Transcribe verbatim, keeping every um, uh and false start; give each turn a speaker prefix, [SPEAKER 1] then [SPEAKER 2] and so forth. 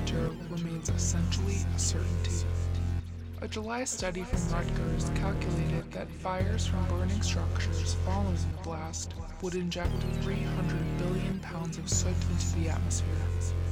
[SPEAKER 1] winter remains essentially a certainty. A July study from Rutgers calculated that fires from burning structures following the blast would inject three hundred billion pounds of soot into the atmosphere,